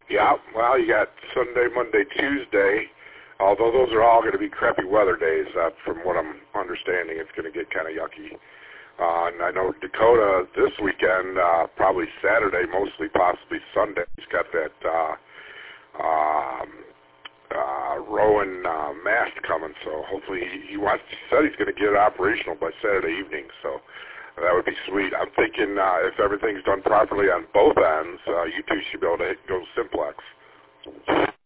Yeah, well, you got Sunday, Monday, Tuesday, although those are all going to be crappy weather days. From what I'm understanding, it's going to get kind of yucky. And I know Dakota this weekend, probably Saturday, mostly possibly Sunday. He's got that Rowan mast coming, so hopefully he said he's going to get it operational by Saturday evening, so that would be sweet. I'm thinking if everything's done properly on both ends, you two should be able to go simplex.